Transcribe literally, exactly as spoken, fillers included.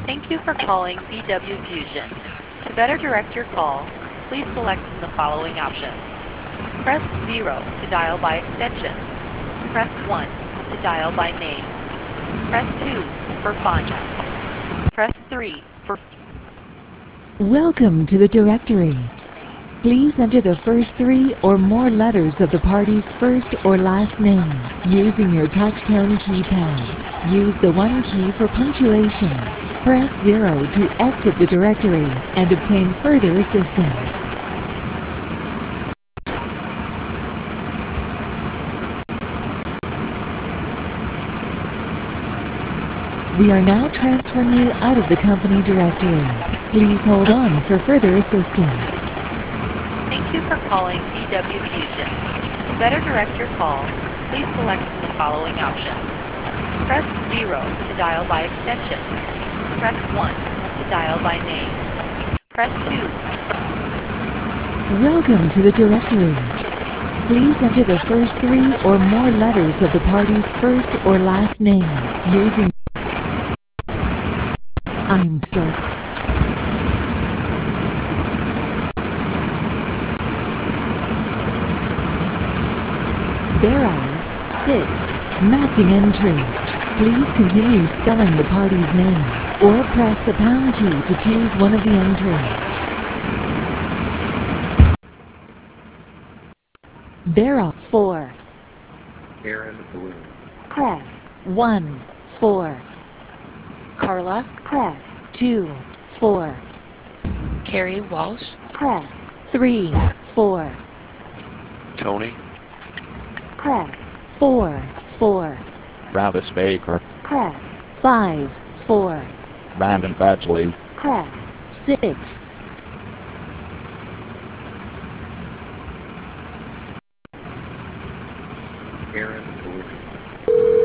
Thank you for calling B W Fusion. To better direct your call, please select from the following options. Press zero to dial by extension. Press one to dial by name. Press two for phone. Press three for... Welcome to the directory. Please enter the first three or more letters of the party's first or last name using your touchtone keypad. Use the one key for punctuation. Press zero to exit the directory and obtain further assistance. We are now transferring you out of the company directory. Please hold on for further assistance. Thank you for calling B W Fusion. To better direct your call, please select from the following options. Press zero to dial by extension. Press one to dial by name. Press two. Welcome to the directory. Please enter the first three or more letters of the party's first or last name using... I'm sorry. There are six matching entries. Please continue spelling the party's name or press the pound key to choose one of the entries. There are four. Aaron Bloom. Press one, four. Carla. Press two, four. Carrie Walsh. Press three, four. Tony. Press four, four. Travis Baker. Press five, four. Brandon Badgley. Press six. Aaron Bloom.